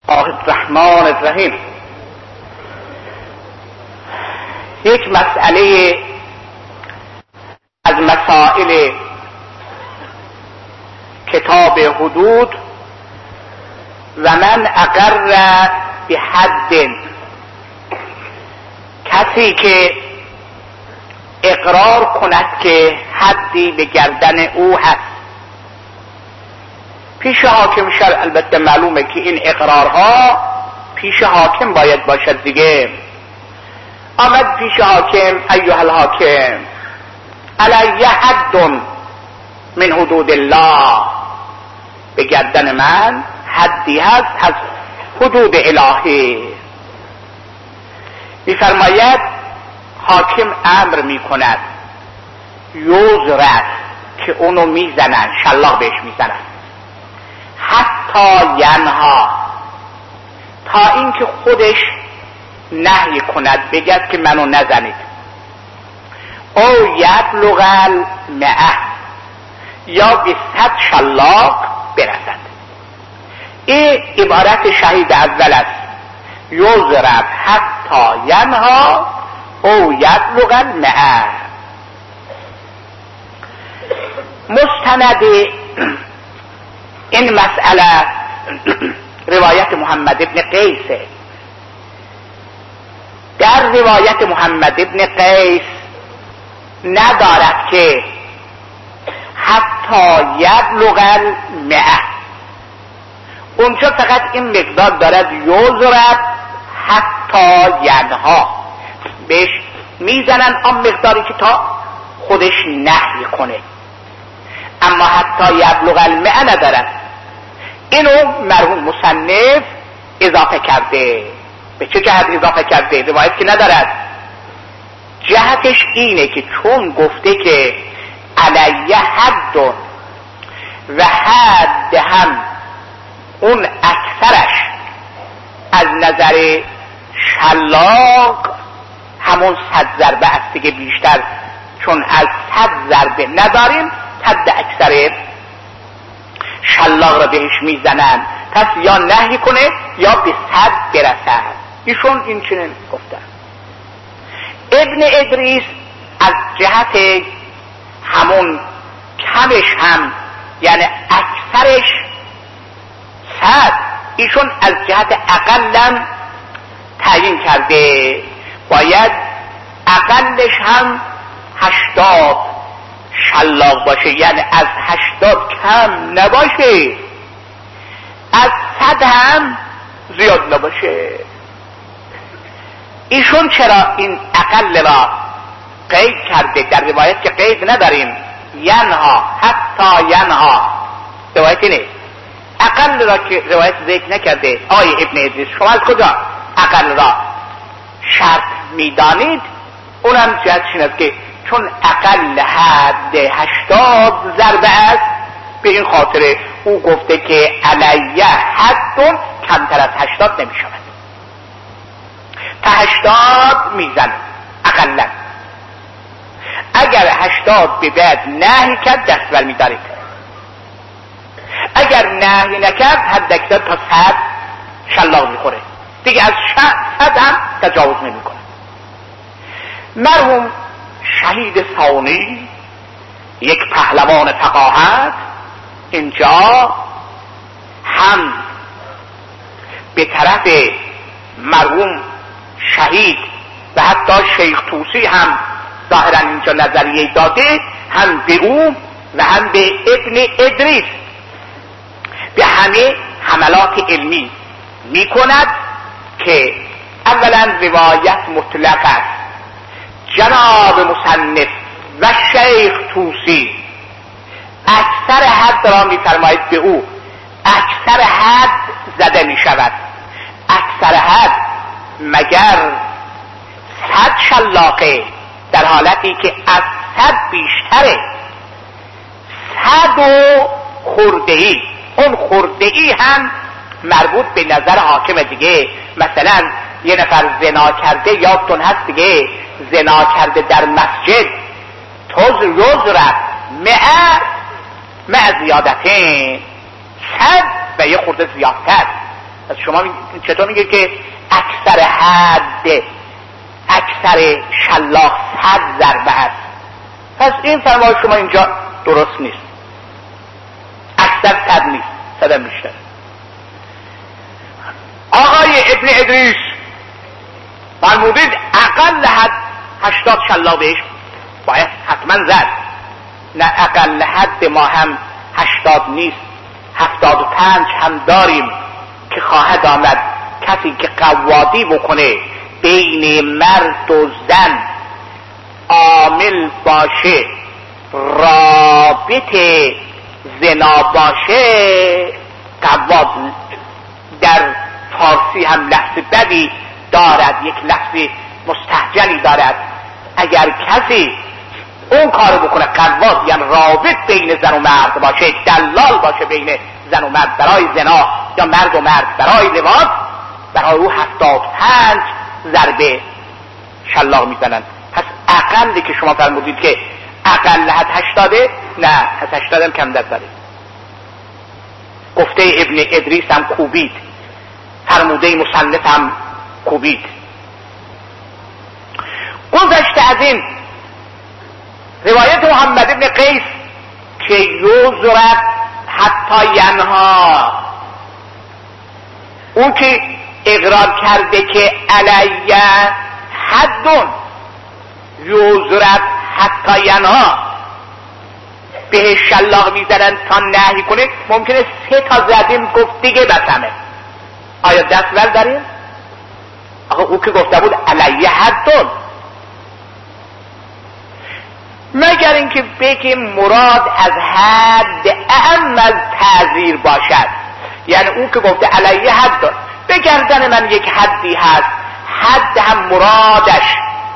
الرحمن الرحیم. یک مسئله از مسائل کتاب حدود و من اقر به حد، کسی که اقرار کند که حدی به گردن او هست. پیش حاکم شرع البته معلومه که این اقرارها پیش حاکم باید باشد دیگه. آمد پیش حاکم: ایها الحاکم علی حد من حدود الله، به گردن من حدی هست از حدود الهی. میفرماید حاکم امر میکند یوزرد که اونو میزنن، شلاق بهش میزنن، حتی ینها، تا اینکه خودش نهی کند بگد که منو نزنید. او یبلغ المئه، یا به 100 شلاق برسد. این عبارت شهید اول است: یوزرد حتی ینها او یبلغ المئه. مستند این مسئله روایت محمد ابن قیس. در روایت محمد ابن قیس ندارد که حتی یبلغ المئه، اونجا فقط این مقدار دارد یوزرد حتی ینها، بهش میزنن آن مقداری که تا خودش نهی کنه، اما حتی یبلغ المئه ندارد. اینو مرحوم مصنف اضافه کرده. به چه جهت اضافه کرده؟ روایت که ندارد. جهتش اینه که چون گفته که علیه حد و حد هم اون اکثرش از نظر شلاق همون 100 ضربه است دیگه، بیشتر چون از 100 ضربه نداریم حد اکثر شلاق را بهش میزنن، پس یا نهی کنه یا به 100 برسد. ایشون این چنین گفتن. ابن ادریس از جهت همون کمش هم یعنی اکثرش 100، ایشون از جهت اقلم تعیین کرده، باید اقلش هم 80 شلاق باشه، یعنی از 80 کم نباشه، از 100 هم زیاد نباشه. ایشون چرا این اقل را قید کرده؟ در روایت که قید نداریم، ینها حتی ینها، روایت اینه. اقل را که روایت ذکر نکرده. آقای ابن ادریس شما از کجا اقل را شرط میدانید؟ اونم جهت شنید که چون اقل حد 80 ضربه است، به این خاطر او گفته که علیه حد کمتر از 80 نمی شود، تا 80 میزن اقلا. اگر 80 به بعد نهی کرد دست بر میدارید، اگر نهی نکرد حد اکثر تا 100 شلاق میخوره دیگه، از 100 هم تجاوز نمی کنه. مرحوم شهید ثانی، یک پهلوان فقاهت، اینجا هم به طرف مرحوم شهید و حتی شیخ طوسی هم ظاهرا اینجا نظریه داده، هم به او و هم به ابن ادریس به همه حملات علمی می کند که اولا روایت مطلق است. جناب مصنف و شیخ طوسی اکثر حد را می فرماید به او، اکثر حد زده می شود. اکثر حد مگر 100 شلاقه، در حالتی که از 100 بیشتره، 100 و خورده‌ای. اون خورده‌ای هم مربوط به نظر حاکم دیگه. مثلا یه نفر زنا کرده، یادتون هست دیگه، زنا کرده در مسجد، توز یوزرد مع زیادتین، 100 و یه خورده زیادتر. پس شما چطور میگه که اکثر حد اکثر شلاق 100 ضربه است؟ پس این فرمایش شما اینجا درست نیست. اکثر 100 نیست، 100 بیشتر. آقای ابن ادریس فرمودید اقل حد 80 شلاق بهش باید حتما زد. نه، اقل حد ما هم 80 نیست، 75 هم داریم که خواهد آمد کسی که قوادی بکنه بین مرد و زن عامل باشه، رابط زنا باشه، قواد در فارسی هم لفظ بدی دارد، یک لفظ مستهجنی دارد. اگر کسی اون کارو بکنه، قواد یعنی رابط بین زن و مرد باشه، دلال باشه بین زن و مرد برای زنا یا مرد و مرد برای لواط، برای او 75 ضربه شلاق میزنن. پس اقلی که شما فرمودید که اقل حد 80، نه، 80 هم کم داره. گفته ابن ادریس هم کوبید، فرموده مصنف هم کوبید. گذشته از این روایت محمد ابن قیس که یوزرد حتی ینها، اون که اقرار کرده که علیه حدون یوزرد حتی ینها، به شلاق میزنن تا نهی کنه. ممکنه 3 تا زدیم گفت دیگه بسمه. آیا دست ور داریم؟ آخه او که گفته بود علیه حدون، مگر اینکه بگیم مراد از حد اعم از تعزیر باشد. یعنی او که گفته علیه حدون، به گردن من یک حدی هست، حد هم مرادش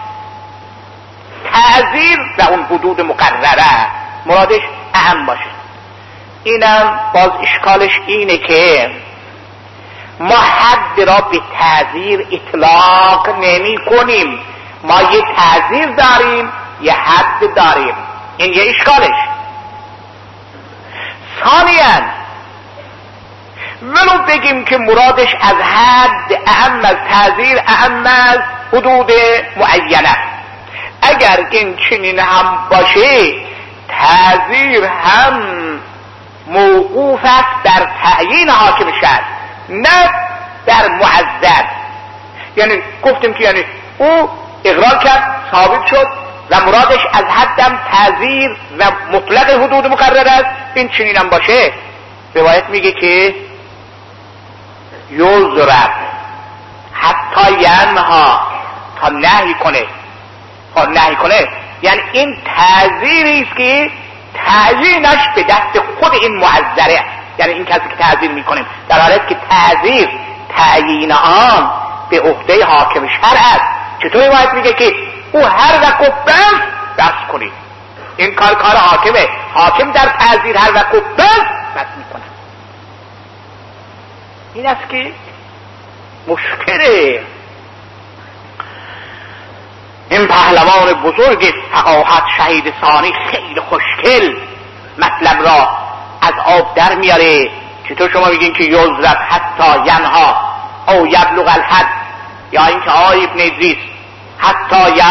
تعزیر و اون حدود مقرره، مرادش اهم باشه. اینم باز اشکالش اینه که ما حد را به تعزیر اطلاق نمی کنیم. ما یه تعزیر داریم، یه حد داریم. این یه اشکالش. ثانیاً ولو بگیم که مرادش از حد اهم از تعزیر، اهم از حدود معینه، اگر این چنین هم باشه، تعزیر هم موقوف است در تعیین حاکم شهر، نه در معذر. یعنی گفتیم که یعنی او اقرار کرد، ثابت شد و مرادش از حدم تعزیر و مطلق حدود مقرر است. این چنین هم باشه، روایت میگه که یوزرب حتی ینها، تا نهی کنه، تا نهی کنه. یعنی این تعزیری است که تعیینش به دست خود این معذره، یعنی این کسی که تعزیر میکنیم، در حالت که تعزیر تعیین آن به عهده حاکم شرع است. چطور روایت میگه که او هر وقت بس کنید، این کار حاکمه، حاکم در تعزیر هر وقت بس میکنه. این است که مشکله. این پهلوان بزرگ فقاهت شهید ثانی خیلی خوشگل مطلب را از آب در میاره. چطور شما میگین که یوزرب حتی ینها او یبلغ الحد، یا اینکه آقای ابن ادریس حتی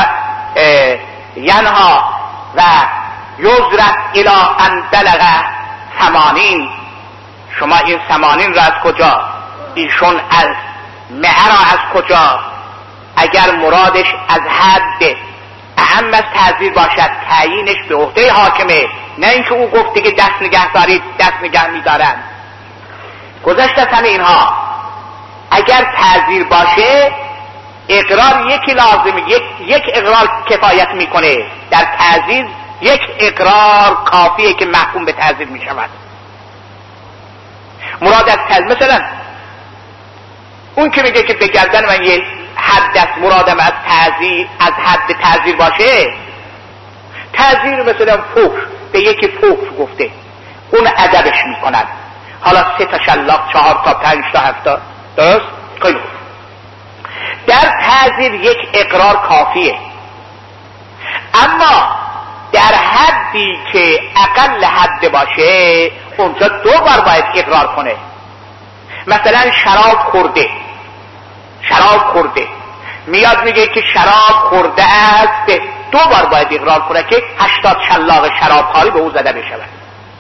ینها و یوزرب الی ان بلغ 80. شما این 80 را از کجا، ایشون از مئه را از کجا؟ اگر مرادش از حد اهم از تعزیر باشد، تعیینش به عهده حاکمه، نه اینکه او گفته که دست نگه دارید، دست نگه میدارن. گذشته از همه اینها، اگر تعزیر باشه اقرار یکی لازمه، یک اقرار کفایت میکنه. در تعزیر یک اقرار کافیه که محکوم به تعزیر میشود. مراد از تعزیر، مثلا اون که میگه که به گردن من یه حد است، مرادم از تعزیر از حد تعزیر باشه، تعزیر مثلا فحش، به یکی فحش گفته، اون ادبش میکنن. حالا 3 تا شلاق، 4 تا 5 تا 7 تا، درست؟ خیلی خوب. در تعزیر یک اقرار کافیه، اما در حدی که اقل حد باشه اونجا 2 بار باید اقرار کنه. مثلا شراب خورده میاد میگه که شراب خورده است، 2 بار باید اقرار کنه که 80 شلاق شرابخواری به او زده بشود.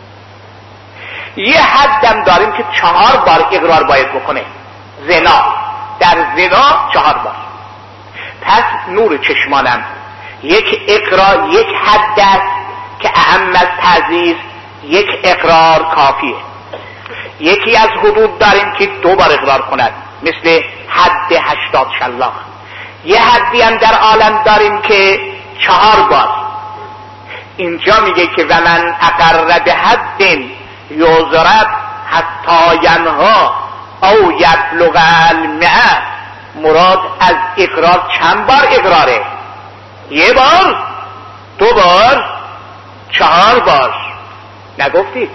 یه حدم داریم که 4 بار اقرار باید بکنه. زنا، در زنا 4 بار. پس نور چشمانم، یک اقرار، یک حد است که اهم از تعزیر، یک اقرار کافیه. یکی از حدود داریم که 2 بار اقرار کند، مثل حد 80 شلاق. یه حدی هم در عالم داریم که 4 بار. اینجا میگه که و من اقر به حد یضرب حتی ینها او یبلغ المئه. مراد از اقرار چند بار اقراره؟ 1 بار، 2 بار، 4 بار. نگفتید؟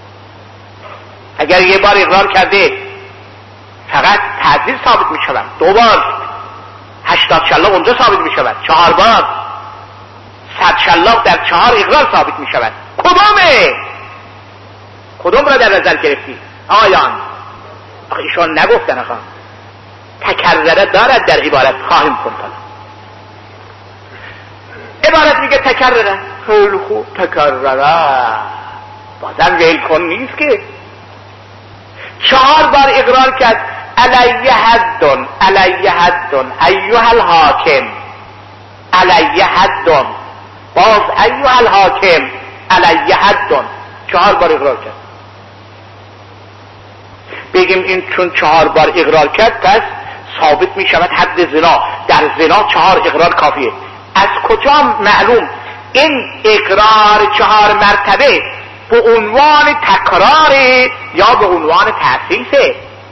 اگر 1 بار اقرار کرده فقط تعزیر ثابت می شود، 2 بار 80 شلاق اونجا ثابت می شود، 4 بار 100 شلاق در 4 اقرار ثابت می شود. کدوم را در نظر گرفتی؟ آیان آخه ایشان نگفتن، آخه تکرره دارد در عبارت، خواهیم کنتن عبارت میگه تکرره، خیلی خوب تکرره، بازم ویل کن نیست که 4 بار اقرار کرد. علیه حدن ایها الحاکم، علیه حدن، باز ایها الحاکم، علیه حدن، 4 بار اقرار کرد. بگیم این چون 4 بار اقرار کرد پس ثابت می شود حد زنا، در زنا 4 اقرار کافیه. از کجا معلوم این اقرار 4 مرتبه به عنوان تکرار یا به عنوان تأسیسه؟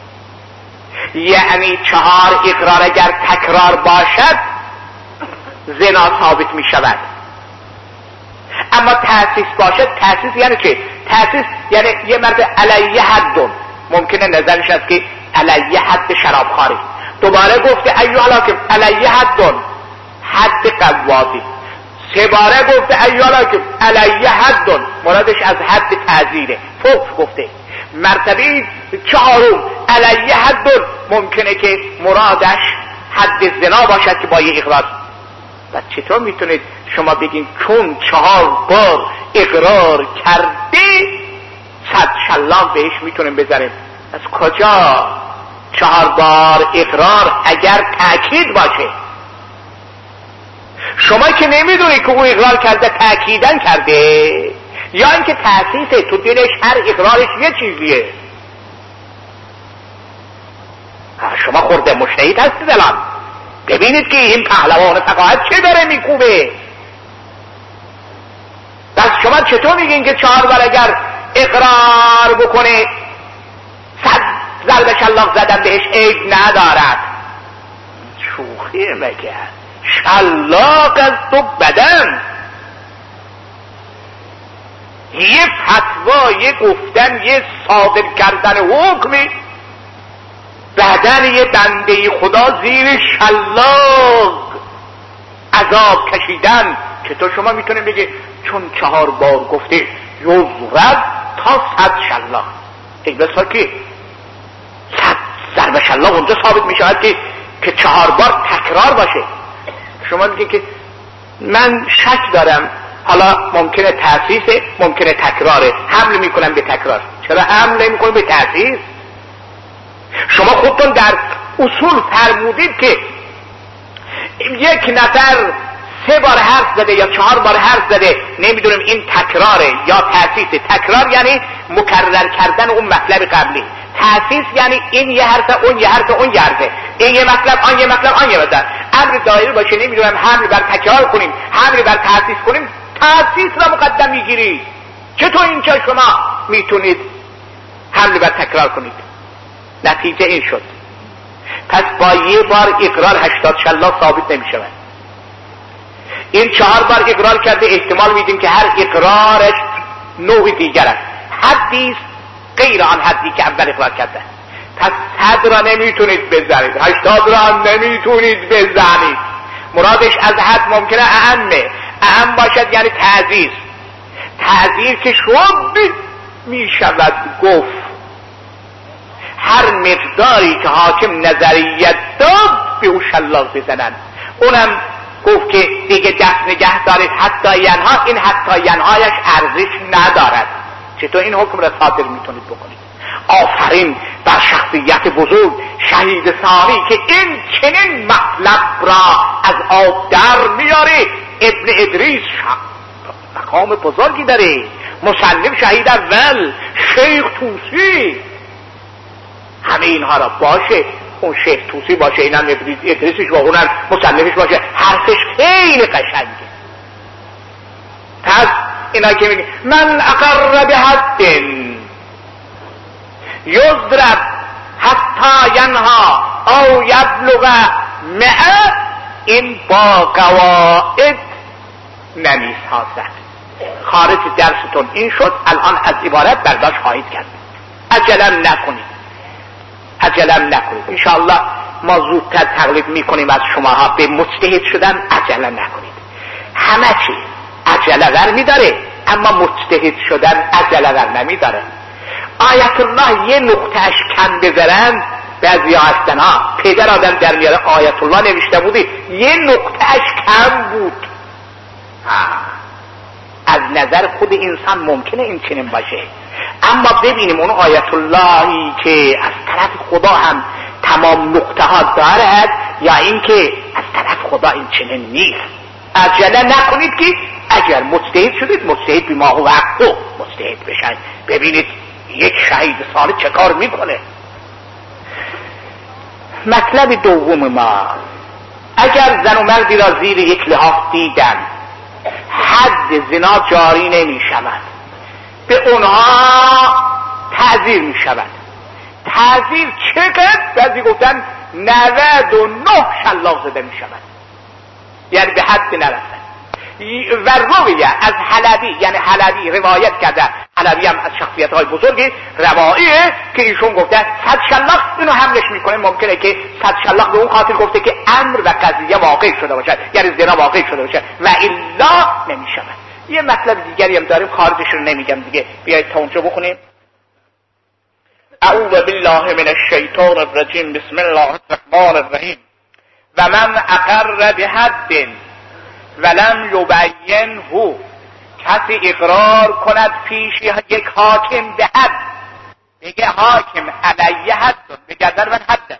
یعنی 4 اقرار اگر تکرار باشد زنا ثابت می شود، اما تأسیس باشد، تأسیس یعنی چه؟ تأسیس یعنی یه مرد علیه حد، ممکنه نظرش است که علیه حد شرابخواری، دوباره گفته ایها الحاکم علیه حد قواضی، 3 باره گفته ایها الحاکم علیه حد، مرادش از حد تعزیره، فوق گفته. مرتبه 4 علیه حد ممکنه که مرادش حد زنا باشد که با یه اقرار. و چطور میتونید شما بگین چون 4 بار اقرار کرده 100 شلاق بهش میتونیم بزنیم؟ از کجا 4 بار اقرار اگر تأکید باشه؟ شما که نمیدونی که او اقرار کرده تأکیدن کرده یا اینکه تأسیسه، تو دلش هر اقرارش یه چیزیه. شما خورده مجتهد هستید الان، ببینید که این پهلوان فقاهت چه داره میکوبه. پس شما چطور میگین که 4 بار اگر اقرار بکنه 100 ضرب شلاق زدن بهش عیب ندارد؟ شوخیه مگه؟ شلاق از تو بدن، یه فتوا، یه گفتن، یه صادر کردن حکمی، بدن یه بنده خدا زیر شلاق عذاب کشیدن. چطور شما میتونید بگید چون 4 بار گفته یضرب تا 100 شلاق؟ یک بسا که 100 ضرب شلاق اونجا ثابت میشود که 4 بار تکرار باشه. شما میگید که من شک دارم، حالا ممکنه تأسیسه، ممکنه تکراره، حمل میکنم به تکرار. چرا حمل نمیکنم به تأسیس؟ شما خودتون در اصول فرمودید که یک نفر 3 بار حرف زده یا 4 بار حرف زده، نمیدونم این تکراره یا تأسیسه. تکرار یعنی مکرر کردن اون مطلب قبلی، تأسیس یعنی این یه حرف، اون یه حرف، اون یه حرف، این یه مطلب، آن یه مطلب، آن یه مطلب. امر دایره باشه، نمیدونم حمل بر تکرار کنیم، حمل بر تأسیس کنیم، تأسیس را مقدم میگیرید. چطور اینجا شما میتونید حمل بر تکرار کنید؟ نتیجه این شد. پس با یه بار اقرار 80 شلاق ثابت نمیشود. این 4 بار اقرار کرده، احتمال میدیم که هر اقرارش نوع دیگر است، حدیث غیر آن حدی که اول اقرار کرده. پس 100 را نمیتونید بزنید، 80 را هم نمیتونید بزنید. مرادش از حد ممکنه اهم باشد، یعنی تعزیر که شد میشود گفت هر مقداری که حاکم نظریت داد به او شلاق بزنن. اونم گفت که دیگه دست نگه دارید حتی ینها، این حتی ینهایش ارزش ندارد. چطور این حکم را صادر میتونید بکنید؟ آفرین بر شخصیت بزرگ شهید ثانی که این چنین مطلب را از آب در میاره. ابن ادریس مقام بزرگی داره، مصنف شهید اول شیخ توسی، همه اینها را باشه، اون شیخ توسی باشه، اینم ادریسش و اونم مصنفش باشه، حرفش خیلی قشنگه. پس اینا که میگه من اقر به حد یضرب حتی ینها او یبلغ مئه، این با قواعد نمیسازد. خارج درستون این شد، الان از عبارت برداشت خواهید کرد. عجلم نکنید انشاءالله ما زودتر تقلید میکنیم از شماها به مجتهد شدن. عجله نکنید، همه چی عجله ور میداره اما مجتهد شدن عجله ور نمیداره. آیت الله یه نقطهش کم بذارن، بعضی ها هستن ها پدر آدم در میاره آیت الله نوشته بودی یه نقطهش کم بود. از نظر خود انسان ممکنه این چنین باشه، اما ببینیم اون آیت اللهی که از طرف خدا هم تمام نقطه ها دارد یا این که از طرف خدا این چنین نیست. عجله نکنید که اگر مجتهد شدید مجتهد بما هو حق مجتهد بشن. ببینید یک شهید صالح چه کار میکنه. مطلب دوم ما، اگر زن و مردی را زیر یک لحاف دیدن حد زنا جاری نمی شود، به اونها تعزیر می شود. تعزیر چقدر؟ بعضی گفتن 99 شلاق زده می شود، یعنی به حد نرسد. و رویه از حلبی، یعنی حلبی روایت کرده، حلبی هم از شخصیت های بزرگی رواییه که ایشون گفته 100 شلاق، اینو حملش میکنه. ممکنه که 100 شلاق به اون خاطر گفته که امر و قضیه واقع شده باشد، یعنی زنا واقع شده باشد و الا نمیشود. یه مطلب دیگری هم داریم، خارجش رو نمیگم دیگه، بیایید تا اونجا بخونیم. اعوذ بالله من الشیطان الرجیم، بسم الله الرحمن الرحیم. و من اقر بحد ولم یبینه، کسی اقرار کند پیش یک حاکم به حد، بگه حاکم علیه حد، بگه در من حد،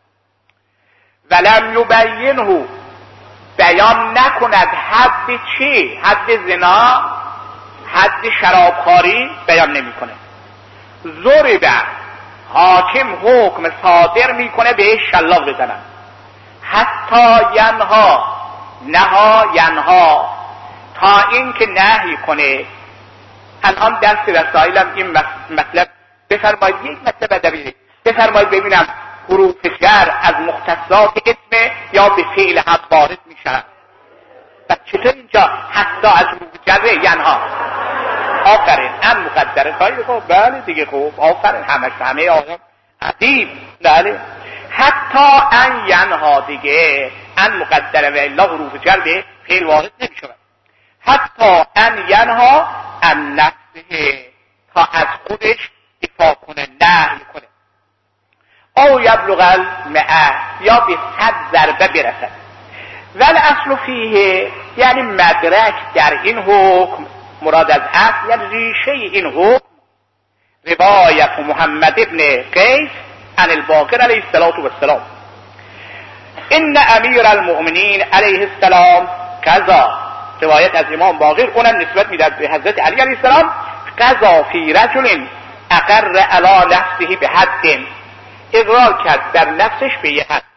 ولم یبینه، بیان نکند. حد چی؟ حد زنا، حد شرابخواری بیان نمی کنه. ضرب، حاکم حکم صادر میکنه به شلاق بزنن. حتی ینها، نها ینها، تا این که نهی کنه. الان درس رسائلم این مطلب بفرمایید، یک مطلب ادبی بفرمایید ببینم حروف جر از مختصات اسم یا به فعل هم وارد میشن. و چطور اینجا حتی از حروف جر ینها؟ آفرین، ان مقدره خواهی خوب، بله دیگه خوب، آفرین، همه آدم عدیب، بله. حتی ان ینها دیگه ان مقدره و الا حروف جر به فعل وارد نمیشود. حتی ان ینها ان نفسه، تا از خودش دفاع کنه، نهی کنه. او یبلغ المئه، یا به 100 ضربه برسد. ول اصل فیه، یعنی مدرک در این حکم، مراد از اصل یعنی ریشه این حکم، روایت محمد ابن قیس عن الباقر علیه السلام. ان امیر المؤمنین علیه السلام قضا، روایت از امام باقر، اونم نسبت میداد به حضرت علی علیه السلام، قضا فی رجل اقر علی نفسه به حد، اقرار کرد در نفسش به یه حد.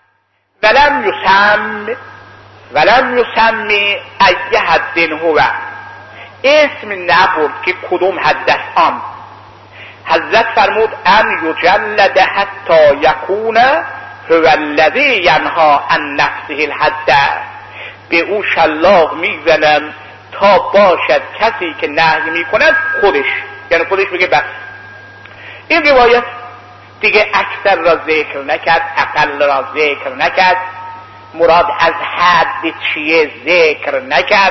ولم یسمی ای حد هو، اسم نبرد که کدوم حد است آن. حضرت فرمود ان یجلد حتی یکون هو الذی ینها عن نفسه الحد، به او شلاق میزنم تا باشد کسی که نهی میکند خودش، یعنی خودش بگه بس. این روایت دیگه اکثر را ذکر نکرد، اقل را ذکر نکرد، مراد از حد چیه ذکر نکرد.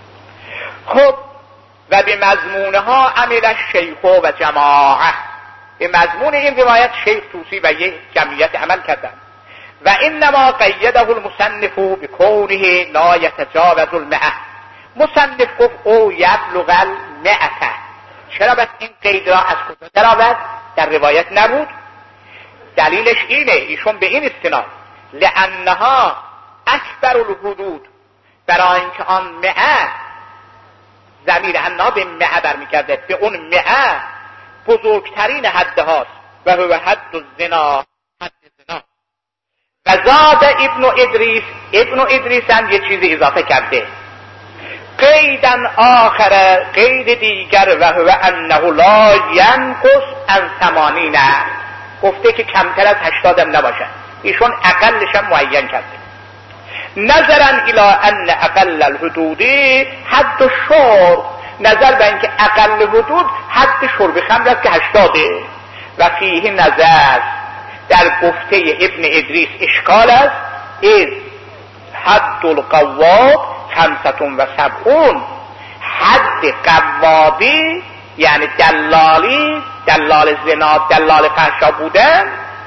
خب و به مضمونها عمل الشیخ و جماعه، به مضمون این روایت شیخ طوسی و یک جمعیت عمل کردند. و انما قیده المصنف بکونه لا یتجاوز المئه. مصنف گفت او یبلغ المئه. چرا بس این قید را از کجا درآورد؟ در روایت نبود. دلیلش اینه، ایشون به این استناد لانها اکبر الحدود، برای اینکه آن مئه ضمیر انا به مئه برمیگرده، به اون مئه بزرگترین حد هاست و هو حد الزنا، حد زنا. و زاد ابن ادریس هم یه چیزی اضافه کرده، قیدن آخر، قید دیگر، و هو انه لا ینقص عن 80، گفته که کمتر از 80 هم نباشه. ایشون اقلش هم معین کرده. نظرا الى ان اقل الحدود حد الشرب، نظر به اینکه اقل حدود حد شرب خمر است که 80. و فیه نظر، در گفته ابن ادریس اشکال است. از حد القواب 75، حد قوابی یعنی دلالی، دلال زنا، دلال فحشا بودن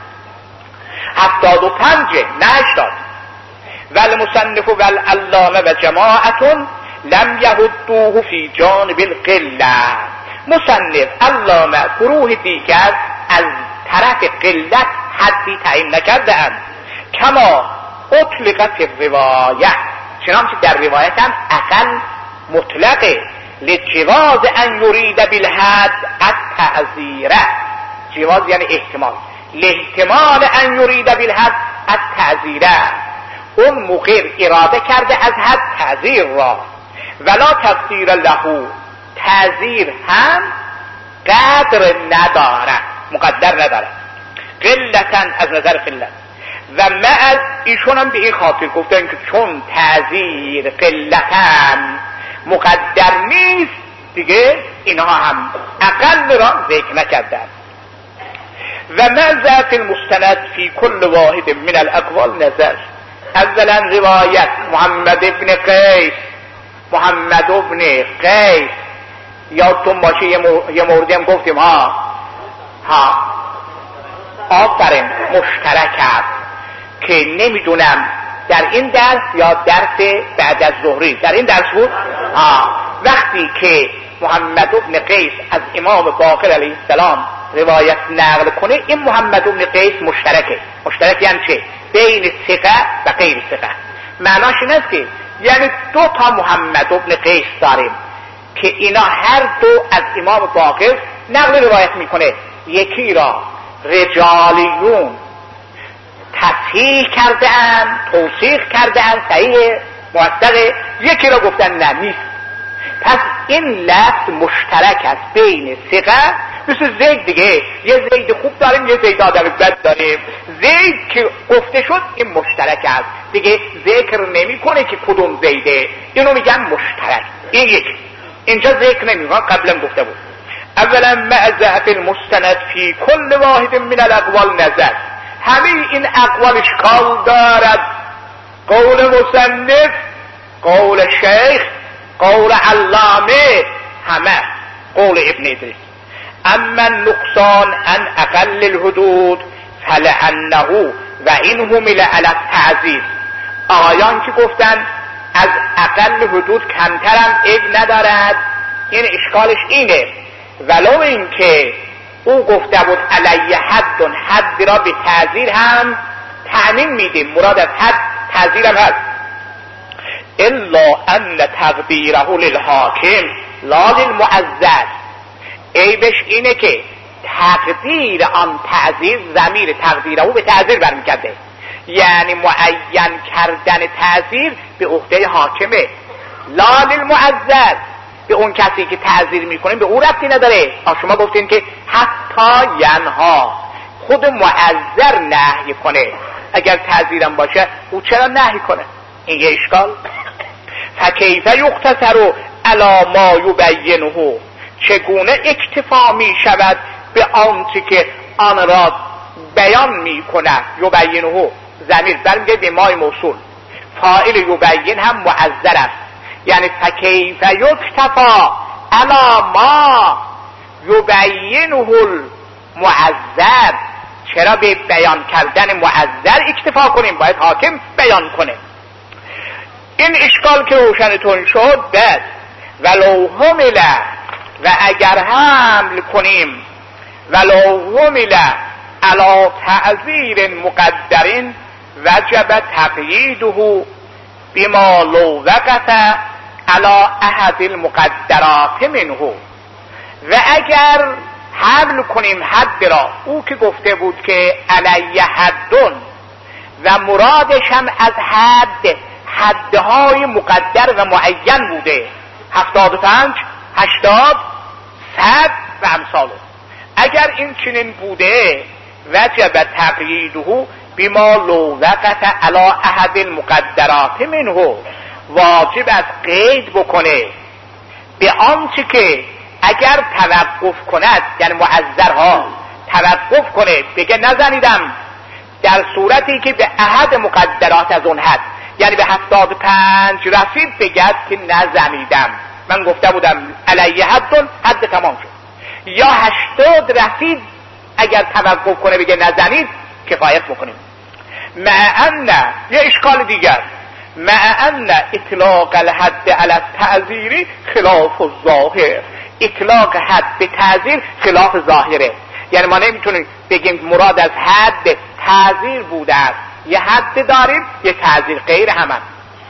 75 نه 80. والمصنف والعلامه و جماعت لم یهدوه فی جانب القله. مصنف، علامه، گروه دیگر از طرف قلت حدی تعیین نکردند. کما اطلقت الروایه، چنانچه در روایت هم اقل مطلقه. لجواز ان یرید بالحد التعزیره، جواز یعنی احتمال، لاحتمال ان یرید بالحد التعزیره، اون مقر اراده کرده از حد تعزیر را. ولا تقدیر له، تعزیر هم قدر نداره، مقدر نداره، قلتن از نظر قلت. و معز ایشون هم به این خاطر گفتن که چون تعزیر قلتن مقدر نیست دیگه اینها هم اقل را ذکر نکردن. و معز فی المستند فی کل واحد من الاقوال نظر. اولا روایت محمد ابن قیس، یادتون باشه یه موردی هم گفتیم آفرین مشترک است که نمیدونم در این درس یا درس بعد از ظهری، در این درس بود وقتی که محمد ابن قیس از امام باقر علیه السلام روایت نقل کنه، این محمد ابن قیس مشترک یعنی چه؟ بین ثقه و غیر ثقه. معناش این است که یعنی 2 تا محمد ابن قیس داریم که اینا هر دو از امام باقر نقل روایت میکنه. یکی را رجالیون تصحیح کردن، توثیق کردن، صحیح موثقه، یکی را گفتن نه نیست. پس این لفظ مشترک است بین ثقه، مثل زید دیگه، یه زید خوب داریم یه زید آدم بد داریم. زید که گفته شد این مشترک است دیگه، ذکر نمی کنه که کدوم زیده، اینو میگن مشترک. این یکی اینجا ذکر نمی کنه، قبلا گفته بود. اولا معزه فی المستند فی کل واحد من الاقوال نظر، همه این اقوال اشکال دارد. قول مصنف، قول شیخ، قول علامه، همه قول ابن ادریس. اما النقصان عن اقل الحدود فلعنه و این همل علی التعزیز، آیان که گفتن از اقل حدود کمترم عیب ندارد، این اشکالش اینه. ولو این که او گفته بود علیه حد را به تعزیر هم تعمیم میدیم، مراد از حد تعزیر هم هست. الا ان تقدیره للحاکم لا للمعزز، عیبش اینه که تقدیر آن تعزیر، ضمیر تقدیره به تعزیر برمیگرده، یعنی معین کردن تعزیر به عهده حاکمه. لا للمعزز، به اون کسی که تعزیر میکنه به اون ربطی نداره. شما گفتین که حتی ینها، خود معذر نهی کنه، اگر تعزیرم باشه او چرا نهی کنه؟ این یه اشکال. فکیف یقتصر علی ما یبینه، چگونه اکتفا می شود به آنچه که آن را بیان می کنه. یبینه ضمیر برمیگه به مای موصول، فاعل یبین هم معذر است، یعنی فکیف یکتفا علی ما یبینه معذر، چرا به بیان کردن معذر اکتفا کنیم؟ باید حاکم بیان کنه. این اشکال که روشنتون شد بس ولو حمل، و اگر حمل کنیم ولو حمل علی تعذیر مقدر وجب تقییده بما لو وقف علی احد المقدرات منه. و اگر حمل کنیم حد را، او که گفته بود که علی حدن و مرادش هم از حدهای مقدر و معین بوده، 75 80 100 و امثاله. اگر این چنین بوده وجب تقییده بما لو وقف علی احد المقدرات منه، واجب از قید بکنه به آنچه که اگر توقف کند، یعنی معذرها توقف کنه بگه نزنیدم، در صورتی که به احد مقدرات از اون حد، یعنی به 75 رسید بگد که نزنیدم، من گفته بودم علیه حد تمام شد. یا 80 رسید اگر توقف کنه بگه نزنید کفایت بکنیم. مع ان، یه اشکال دیگر، مع ان اطلاق الحد علی التعذیر خلاف الظاهر، اطلاق حد به تعذیر خلاف ظاهره. یعنی ما نمیتونیم بگیم مراد از حد تعذیر بوده است، یه حد داریم یه تعذیر غیر همان.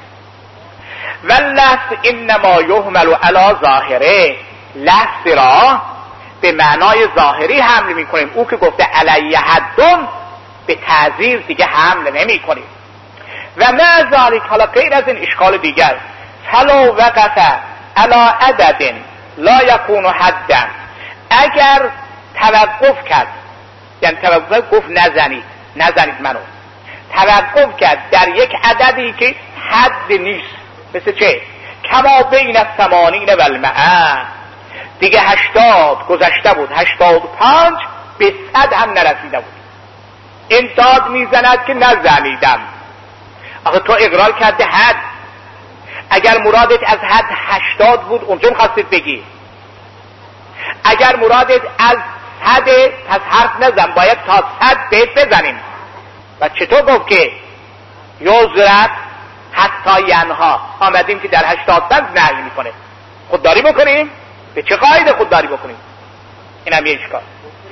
واللفظ انما یحمل علی ظاهره، لفظ را به معنای ظاهری حمل میکنیم. او که گفته علی حدن به تعذیر دیگه حمل نمی کنیم. و مع ذالک، حالا غیر از این اشکال دیگر، فلو وقف علی عدد لا یکون حدا، اگر توقف کرد، یعنی توقف گفت نزنید منو، توقف کرد در یک عددی که حد نیست، مثل چه؟ کما بین الثمانین و المئه، دیگه 80 گذشته بود، 85 به 100 هم نرسیده بود، این داد میزند که نزنیدم. آخه تو اقرار کرده حد، اگر مرادت از حد 80 بود اونجا می‌خواستید بگی، اگر مرادت از 100 پس حرف نزن، باید تا 100 بهت بزنیم. و چطور گفت که یوزرت حتی ینها، آمدیم که در 80 نهی میکنه، خودداری بکنیم؟ به چه قاعده خودداری بکنیم؟ این هم یه اشکال.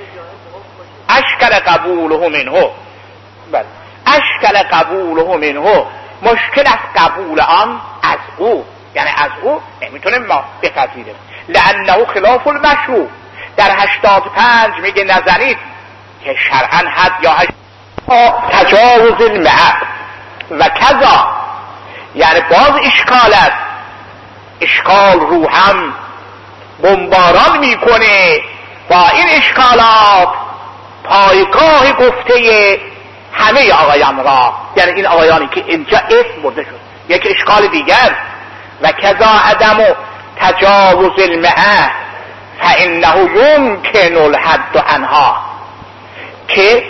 اشکل قبوله منه، بله اشکل قبوله منه، مشکل از قبول آن از او، یعنی از او نمیتونیم ما بپذیریم، لانه خلاف المشروع. در 85 میگه نزنید که شرعا حد یا تجاوز المعه و کذا، یعنی باز اشکال است، اشکال رو هم بمباران میکنه با این اشکالات پایگاه گفته همه آقایان را، یعنی این آقایانی که اینجا اسم برده شد. یک اشکال دیگر، و کذا عدم تجاوز المعه فانه یمکن الحد عنها، که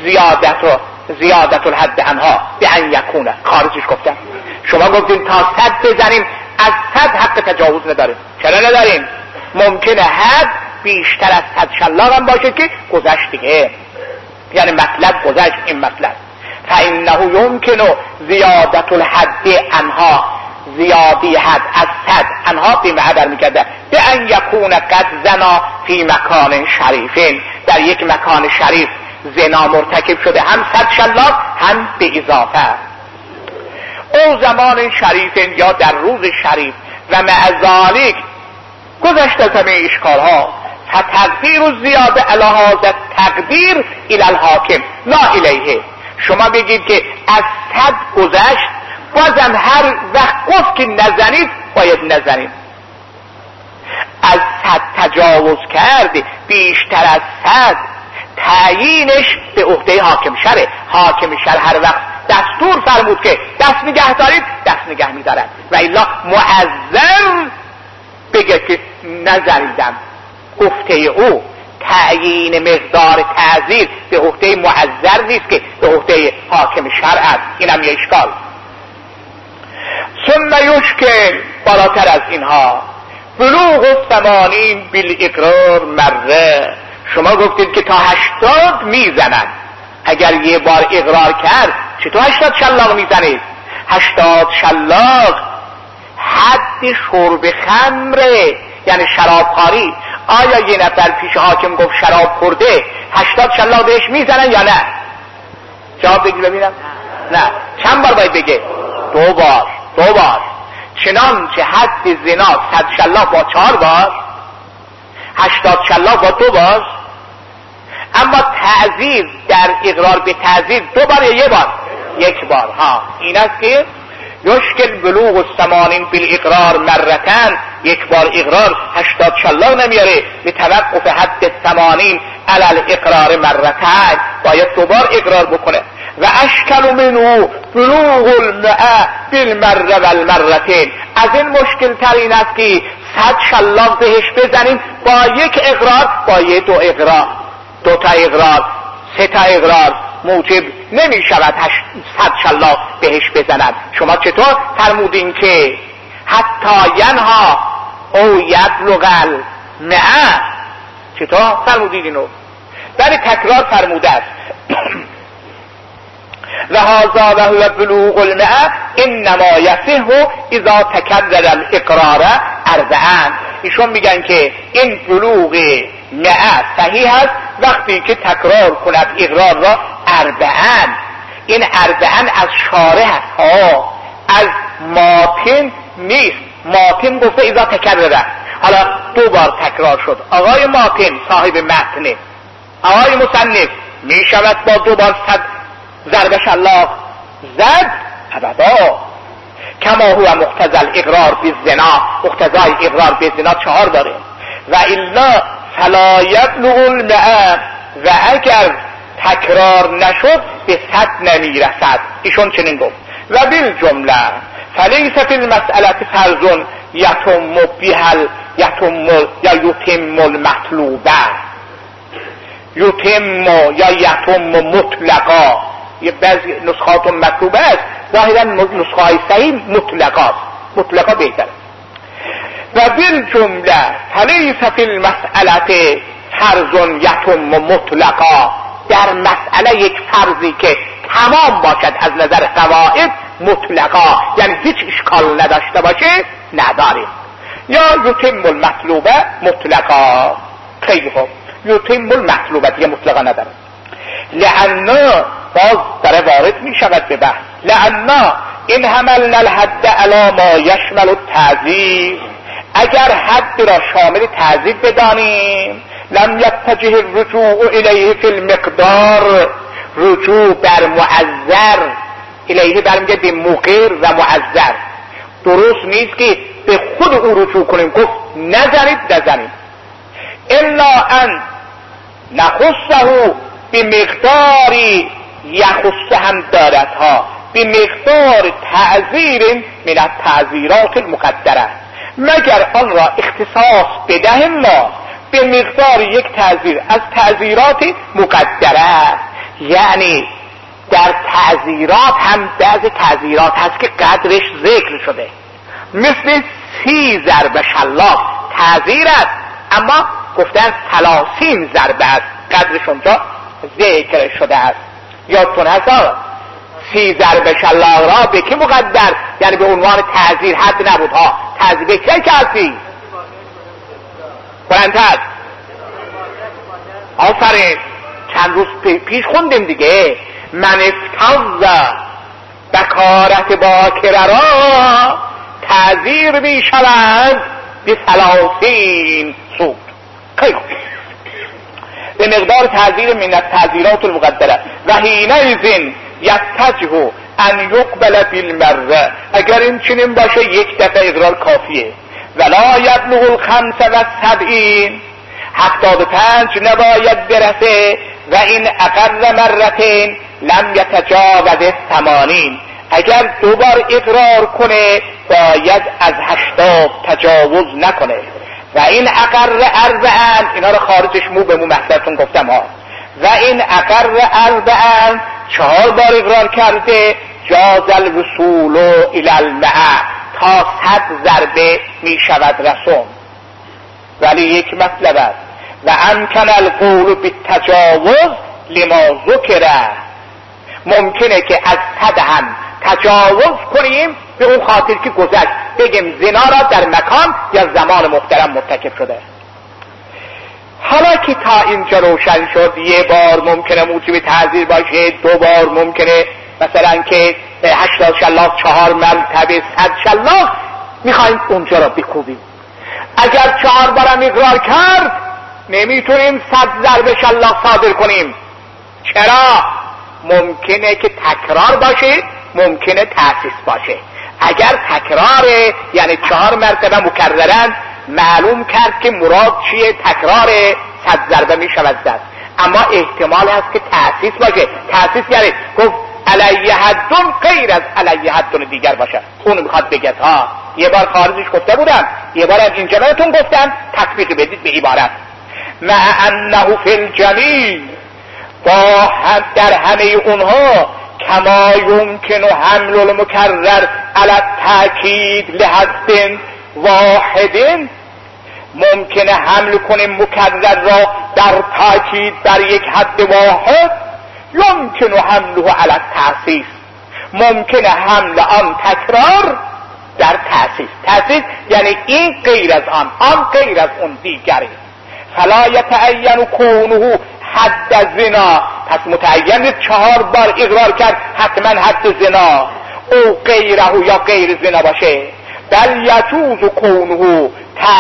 زیادت الحد عنها به ان یکونه، خارجش گفتم شما گفتین تا 100 بزنیم، از 100 حق تجاوز نداریم. چرا نداریم؟ ممکنه حد بیشتر از 100 شلاق هم باشه که گذشت دیگه، یعنی مطلب گذشت. این مطلب فانه یمکن زیادت الحد عنها، زیادی حد از 100 عنها به معبر میکرده به ان یکون قد زنا فی مکان شریفین، در یک مکان شریف زنا مرتکب شده، هم 100 شلاق هم به اضافه، او زمان شریفین یا در روز شریف. و مع ذالک، گذشت از همه اشکالها، فتقدیر و زیاده علی هذا تقدیر الی الحاکم لا الیه. شما بگید که از 100 گذشت، بازم هر وقت گفت که نزنید باید نزنید. از 100 تجاوز کرد، بیشتر از 100 تعیینش به عهده حاکم شره. حاکم شر هر وقت دستور فرمود که دست نگه دارید، دست نگه می‌دارد، و الا معذر بگه که نزنیدم. گفته او تعیین مقدار تعزیر به عهده معذر نیست که به عهده حاکم شرع است. اینم یه اشکال. ثم یشکل، بالاتر از اینها، بلوغ 80 بالاقرار مره، شما گفتید که تا 80 میزنن. اگر یه بار اقرار کرد چطور 80 شلاق میزنید؟ 80 شلاق حد شرب خمره، یعنی شرابخواری. آیا یه نفر پیش حاکم گفت شراب خورده 80 شلاق بهش میزنن یا نه؟ جواب بگی ببینم. نه. چند بار باید بگه؟ 2 بار. 2 بار. چنانچه حد زنا 100 شلاق با 4 بار، 80 شلاق با 2 بار. اما تعزیر در اقرار به تعزیر 2 بار یا 1 بار؟ 1 بار. ها این است که یشکل بلوغ 80 بالاقرار مرتن، 1 بار اقرار 80 شلاق نمیاره. به توقف حد 80 علی الاقرار مرتن، باید 2 بار اقرار بکنه. و اشکل منو بلوغ الماء بالمره والمرتين. از این مشکل تر این است که 100 شلاق بهش بزنیم با 1 اقرار، با 2 اقرار، 2 تا اقرار، 3 تا اقرار موجب نمی شود 100 شلاق بهش بزند. شما چطور فرمودین که حتی ینها او یبلغ الماء؟ چطور فرمودین اینو؟ ولی تکرار فرموده است. لهذا وهو بلوغ الماء انما يصح اذا تكرر الاقرار 4. ایشون میگن که این بلوغ ماء صحیح است وقتی که تکرار کند اقرار را 4. این 4 از شارح است ها، از ماتن نیست. ماتن گفته اذا تکرر. حالا 2 بار تکرار شد. آقای ماتن صاحب متن، آقای مصنف، میشود با 2 بار 100 ضرب شلاق زد؟ ابدا. کما هو مقتضى الاقرار بالزنا، مقتضای اقرار بالزنا 4 داره. و الا فلا یبلغ الماء، و اگر تکرار نشد به 100 نمیرسد. ایشون چنین گفت. و بالجمله فلیس فی المسئله فرض یتم بها یا یتم المطلوبه، یتم یا یتم مطلقا. یه بعضی نسخات مطلوبه است، ظاهرا نسخه های صحیح مطلقا بهتره. و بالجمله فلیس فی المسئله فرض یتم مطلقا، در مسئله یک فرضی که تمام باشد از نظر قواعد مطلقا، یعنی هیچ اشکال نداشته باشه، نداریم. یا یتم المطلوبه مطلقا. خیلی خوب، یتم المطلوبه دیگه مطلقا نداره. لأنه باز در وارد می شود به بحث، لأنه این حملنا الحد علی ما یشمل التعزیر، اگر حد را شامل تعزیر بدانیم لم یتجه الرجوع الیه فی المقدار، رجوع بر معذر الیه برمیگه به مقر و معذر. درست نیست که به خود او رجوع کنیم، گفت نزنید. الا ان نخصه به مقداری یخص هم دارد ها، به مقدار تعذیر من التعذیرات المقدره، مگر آن را اختصاص بدهیم ما به مقدار یک تعذیر از تعذیرات مقدره. یعنی در تعذیرات هم بعض تعذیرات هست که قدرش ذکر شده، مثل 30 ضرب شلاق تعذیر است، اما گفتن 30 ضربه است، قدرش اونجا ذکر شده است. یادتون هست 30 ضرب شلاق را به کی مقدر؟ یعنی به عنوان تعذیر، حد نبود ها. تعذیر به چه کسی؟ بلندتر. آفرین، چند روز پیش خوندیم دیگه. من افتض بکارت باکره را تعذیر می شود به 30 سود. خیلی خوب، به مقدار تعذیر من التعذیرات المقدره. و حینئذ یتجه ان یقبل بالمره، اگر این چنین باشه 1 دفعه اقرار کافیه. ولا یبلغ 75 75 نباید برسه. و این اقل مرتين لم یتجاوز 80، اگر 2 بار اقرار کنه باید از 80 تجاوز نکنه. و این اقر 40، اینا رو خارجش مو به مو محضرتون گفتم ها. و این اقر 40 4 بار اقرار کرده، جاز الوصول الی الماء، تا 100 ضربه می شود رسوم. ولی یک مطلب است، و امکن القول بالتجاوز لما ذکره، ممکنه که از حد هم تجاوز کنیم به اون خاطر که گذشت، بگیم زنا را در مکان یا زمان محترم مرتکب شده. حالا که تا اینجا روشن شد، یه بار ممکنه موجب تعزیر باشه، 2 بار ممکنه مثلا که 80 شلاق 4 مرتبه 100 شلاق، میخوایم اونجا را بکوبیم. اگر 4 بارم اقرار کرد نمیتونیم 100 ضرب شلاق صادر کنیم. چرا؟ ممکنه که تکرار باشه، ممکنه تأسیس باشه. اگر تکراره یعنی 4 مرتبه مکررن، معلوم کرد که مراد چیه، تکرار 100 ضربه میشود زد. اما احتمال هست که تأسیس باشه. تأسیس یعنی گفت علیه حدون غیر از علیه حدون دیگر باشه. اون میخواد بگه ها یه بار خارجش گفته بودم، یه بار از اینجا براتون گفتم، تطبیق بدید به عبارت مع انه فی الجمیع، با در همه اونها کما یمکن حمل المکرر علی التأکید لحد واحد، ممکنه حمل کنیم مکرر را در تأکید بر یک حد واحد. یمکن حمله علی التأسیس، ممکنه حمل آن تکرار در تأسیس. تأسیس یعنی این غیر از آن، آن غیر از اون دیگری. فلا یتعین کونه حد زنا، پس متعین 4 بار اقرار کرد حتما حد زنا او غیره یا غیر زنا باشه. بل یجوز کونه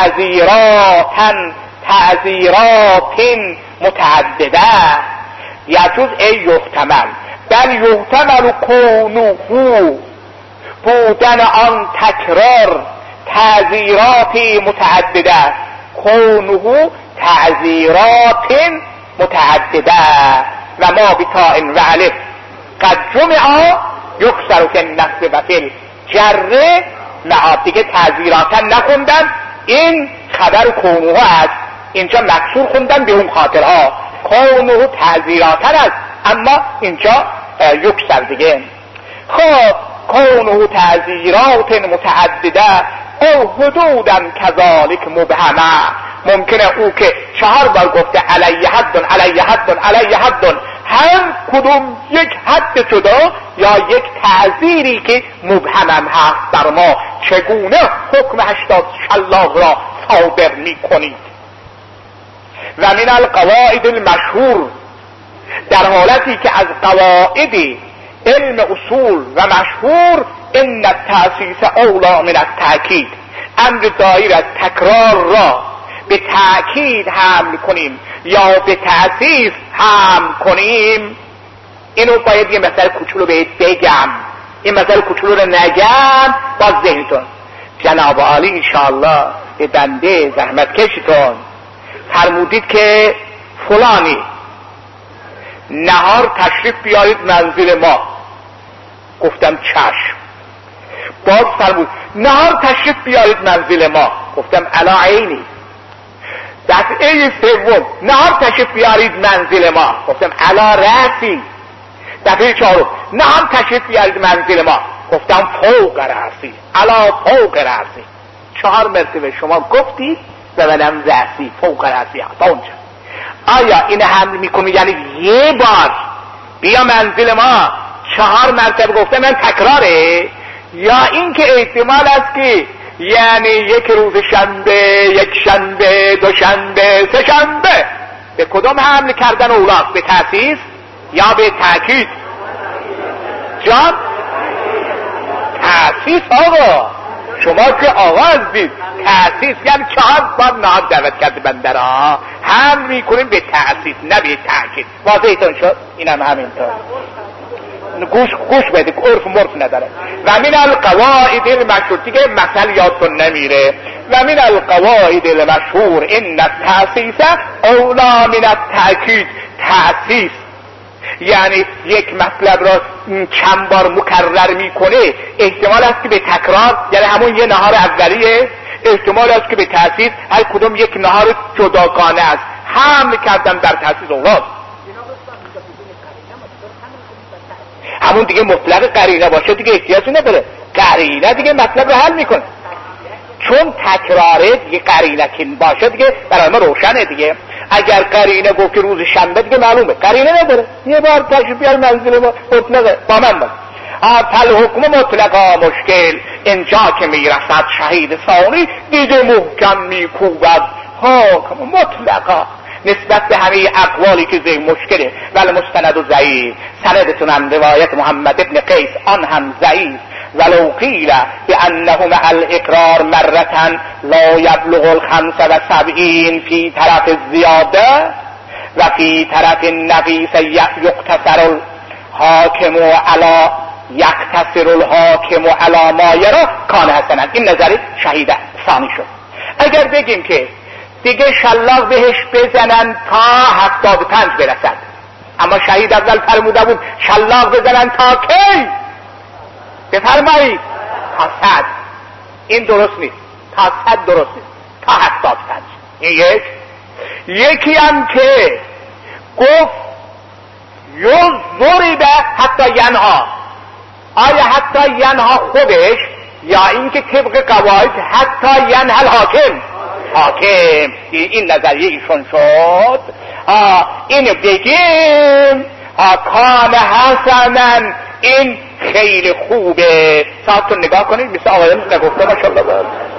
تعزیرات متعدده، یجوز ای یحتمل، بل یحتمل کونه بودن آن تکرار تعزیرات متعدده، کونه تعزیرات متعدده و ما بتاء و الف قد جمع یکسر فی النصب و فی الجر. نه دیگه تعزیراتا نخوندن، این خبر کونه است، اینجا مکسور خوندن به اون خاطرها. کونه تعزیراتا است، اما اینجا یکسر دیگه. خب کونه تعزیرات متعدده او حدودا کذالک مبهمه، ممکنه او که 4 بار گفته علیه حدن علیه حدن علیه حدن، هر کدوم یک حد جدا یا یک تعزیری که مبهمم هست در ما، چگونه حکم 80 شلاق را صادر می کنید. و من القواعد المشهور، در حالتی که از قواعد علم اصول و مشهور، ان التأسیس اولا من التأکید، امر دایر از تکرار را به تأکید حمل کنیم یا به تأسیس حمل کنیم. اینو باید یه مسئله کوچولو بهت بگم، این مسئله کوچولو رو نگم باز ذهنتون. جناب عالی انشاءالله به بنده زحمت کشتون فرمودید که فلانی نهار تشریف بیارید منزل ما، گفتم چشم. باز فرمود نهار تشریف بیارید منزل ما، گفتم علا عینی. دفعه سوم نهار تشریف بیارید منزل ما، گفتم علا رأسی. دفعه 4 نهار تشریف بیارید منزل ما، گفتم فوق رأسی، علا فوق رأسی. 4 مرتبه شما گفتید و منم رأسی فوق رأسی تا اونجا. آیا این حمل میکنی یعنی یه بار بیا منزل ما 4 مرتبه گفته من تکراره، یا این که احتمال است که یعنی یک روز شنبه، یک شنبه، 2 شنبه، 3 شنبه، به کدام حمل کردن اولاست؟ به تأسیس یا به تأکید؟ جان تأسیس. آقا شما که آقا هستید، تأسیس یعنی 4 بار نهار دعوت کرده بنده را حمل میکنیم به تأسیس نه به تأکید. واضحتون شد؟ اینم همینطور. گوش بده که عرف مرف نداره. و من القواعد المشهور، دیگه مثل یادتون نمیره. و من القواعد المشهور ان التأسیس اولا من التأکید، تأسیس یعنی یک مطلب را چند بار مکرر میکنه، احتمال است که به تکرار یعنی همون یه نهار اولیه، احتمال است که به تأسیس هر کدوم یک نهار جداگانه است. حمل کردن در تأسیس اولاست، همون دیگه مطلق قرینه باشه دیگه احتیاجی نداره، قرینه دیگه مطلب رو حل میکنه. چون تکراره دیگه قرینه که باشه دیگه برای ما روشنه دیگه. اگر قرینه گفت که روز شنبه دیگه معلومه، قرینه نداره، یه بار تشریف بیار منزل ما مطلقه با من باش. فالحکم مطلقا مشکل، اینجا که میرسد شهید ثانی دیگه محکم میکوبد حکم مطلقا نسبت به همه اقوالی که ذهن مشکله. ولی مستند و ضعیف، سندتونم روایت محمد ابن قیس آن هم ضعیف. ولو قیل بانه مع الاقرار مرة لا یبلغ 75 فی طرف الزیاده و فی طرف النقیص یقتصر الحاکم علی ما یرا کان حسنا. این نظر شهید ثانی شد. اگر بگیم که دیگه شلاق بهش بزنن تا 75 برسد، اما شهید اول فرموده بود شلاق بزنن تا کی؟ بفرمایید تا 100. این درست نیست، تا 100 درست نیست، تا 75. این یکی هم که گفت ضرب حتی ینها، آیا حتی ینها خودش یا اینکه طبق قواعد حتی ینها الحاکم؟ حاکم. این نظریه ایشون شد. اینو بگیم کان حسنا، این خیلی خوبه. ساعتون نگاه کنید مثل آقایان نگفته ماشاءالله.